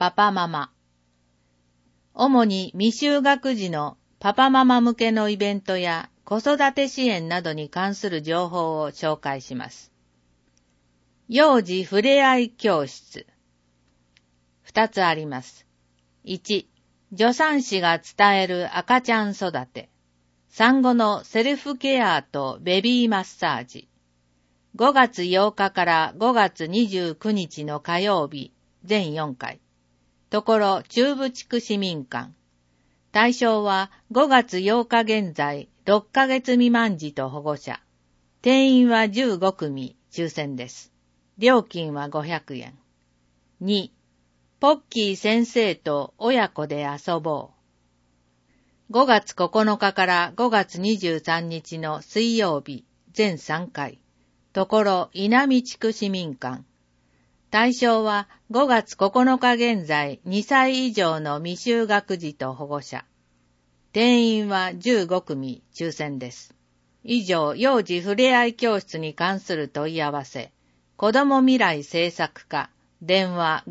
パパママ。主に未就学児のパパママ向けのイベントや子育て支援などに関する情報を紹介します。幼児ふれあい教室。2つあります。1、助産師が伝える赤ちゃん育て。産後のセルフケアとベビーマッサージ。5月8日から5月29日の火曜日、全4回。ところ中部地区市民館。対象は5月8日現在6ヶ月未満児と保護者。定員は15組、抽選です。料金は500円。2、ポッキー先生と親子で遊ぼう。5月9日から5月23日の水曜日、全3回。ところ稲見地区市民館。対象は5月9日現在2歳以上の未就学児と保護者。定員は15組、抽選です。以上、幼児ふれあい教室に関する問い合わせ。子ども未来政策課。電話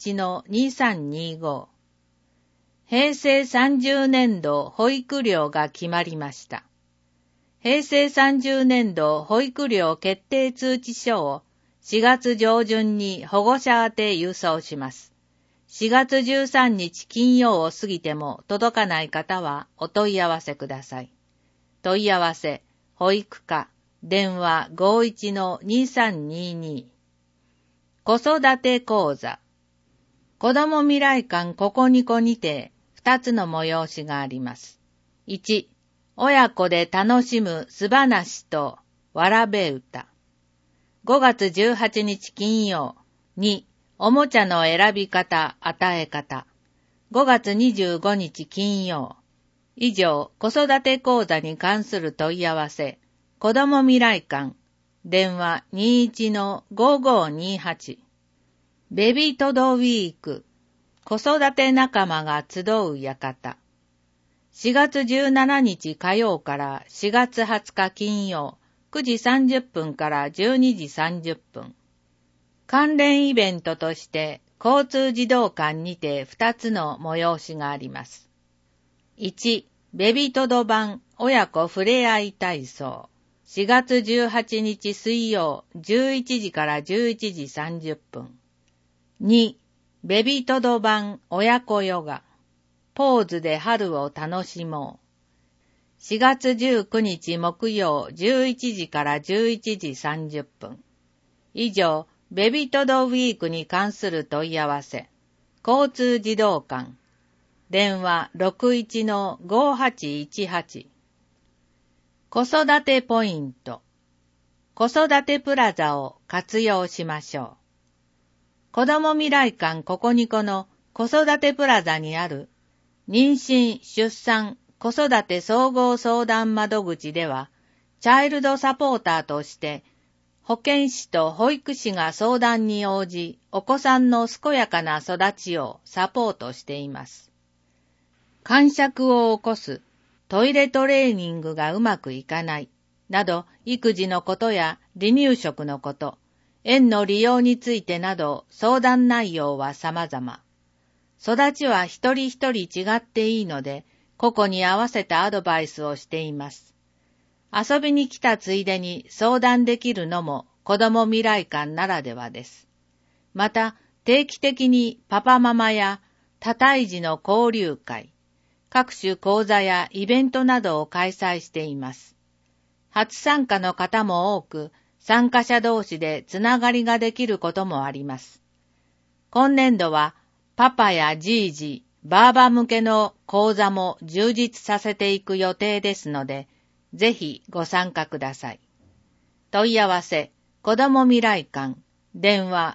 51-2325。平成30年度保育料が決まりました。平成30年度保育料決定通知書を4月上旬に保護者宛て郵送します。4月13日金曜を過ぎても届かない方はお問い合わせください。問い合わせ、保育課、電話 51-2322。子育て講座。子ども未来館ここにこにて2つの催しがあります。1、親子で楽しむすばなしとわらべ歌。5月18日金曜。2、おもちゃの選び方、与え方。5月25日金曜。以上、子育て講座に関する問い合わせ。子ども未来館。電話 21-5528。ベビートドウィーク。子育て仲間が集う館。4月17日火曜から4月20日金曜、9時30分から12時30分。関連イベントとして交通児童館にて2つの催しがあります。1、ベビトド版親子ふれあい体操。4月18日水曜11時から11時30分。2、ベビトド版親子ヨガ。ポーズで春を楽しもう。4月19日木曜11時から11時30分。以上、ベビトドウィークに関する問い合わせ。交通児童館。電話 61-5818。子育てポイント。子育てプラザを活用しましょう。子ども未来館ここにこの子育てプラザにある妊娠・出産・子育て総合相談窓口では、チャイルドサポーターとして、保健師と保育士が相談に応じ、お子さんの健やかな育ちをサポートしています。癇癪を起こす、トイレトレーニングがうまくいかない、など、育児のことや離乳食のこと、園の利用についてなど、相談内容は様々。育ちは一人一人違っていいので、個々に合わせたアドバイスをしています。遊びに来たついでに相談できるのも子ども未来館ならではです。また、定期的にパパママや多胎児の交流会、各種講座やイベントなどを開催しています。初参加の方も多く、参加者同士でつながりができることもあります。今年度は、パパやじいじ、ばあば向けの講座も充実させていく予定ですので、ぜひご参加ください。問い合わせ、子ども未来館、電話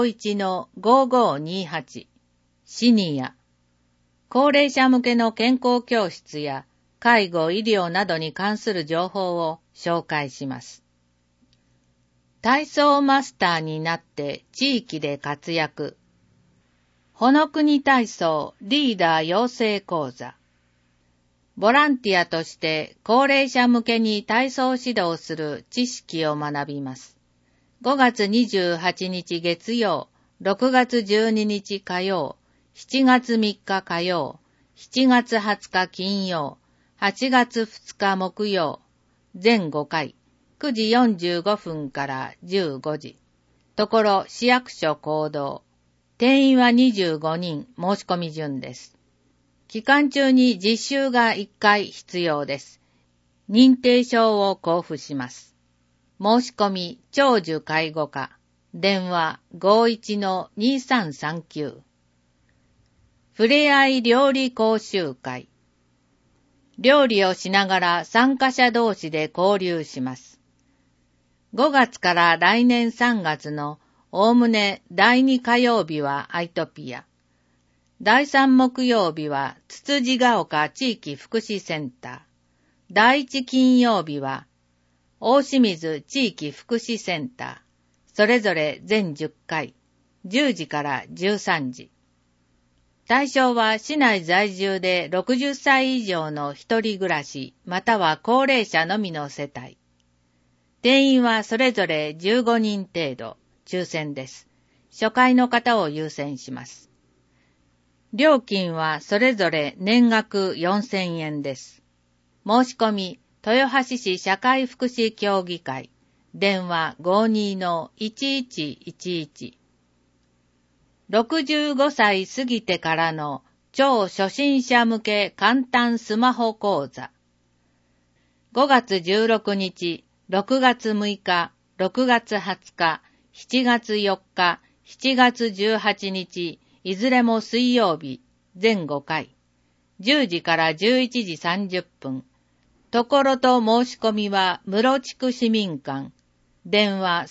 51-5528、シニア。高齢者向けの健康教室や介護・医療などに関する情報を紹介します。体操マスターになって地域で活躍。ほのくに体操リーダー養成講座。ボランティアとして高齢者向けに体操指導する知識を学びます。5月28日月曜、6月12日火曜、 7月3日火曜、7月20日金曜、8月2日木曜、全5回、9時45分から15時。ところ市役所行動。定員は25人、申し込み順です。期間中に実習が1回必要です。認定証を交付します。申し込み、長寿介護課。電話 51-2339。ふれあい料理講習会。料理をしながら参加者同士で交流します。5月から来年3月のおおむね第2火曜日はアイトピア。第3木曜日はつつじが丘地域福祉センター。第1金曜日は大清水地域福祉センター。それぞれ全10回、10時から13時。対象は市内在住で60歳以上の一人暮らし、または高齢者のみの世帯。定員はそれぞれ15人程度、抽選です。初回の方を優先します。料金はそれぞれ年額4000円です。申し込み、豊橋市社会福祉協議会、電話 52-1111。65歳過ぎてからの超初心者向け簡単スマホ講座。5月16日、6月6日、6月20日、7月4日、7月18日、いずれも水曜日、全5回、10時から11時30分。ところと申し込みは室地区市民館、電話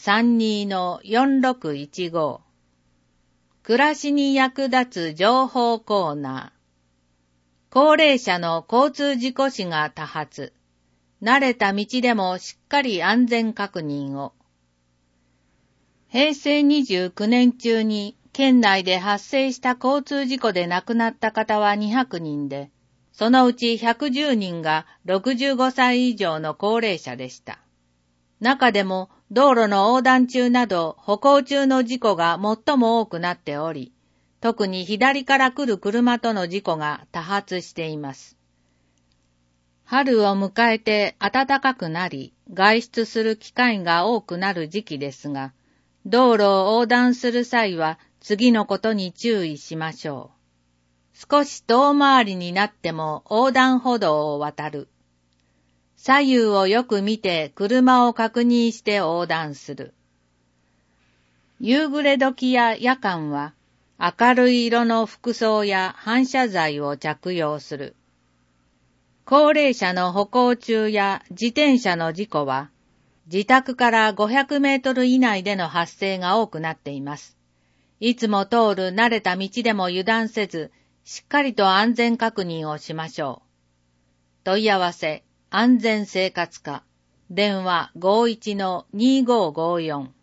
32-4615。暮らしに役立つ情報コーナー。高齢者の交通事故死が多発。慣れた道でもしっかり安全確認を。平成29年中に県内で発生した交通事故で亡くなった方は200人で、そのうち110人が65歳以上の高齢者でした。中でも道路の横断中など歩行中の事故が最も多くなっており、特に左から来る車との事故が多発しています。春を迎えて暖かくなり、外出する機会が多くなる時期ですが、道路を横断する際は次のことに注意しましょう。少し遠回りになっても横断歩道を渡る。左右をよく見て車を確認して横断する。夕暮れ時や夜間は明るい色の服装や反射材を着用する。高齢者の歩行中や自転車の事故は自宅から500メートル以内での発生が多くなっています。いつも通る慣れた道でも油断せず、しっかりと安全確認をしましょう。問い合わせ、安全生活課、電話 51-2554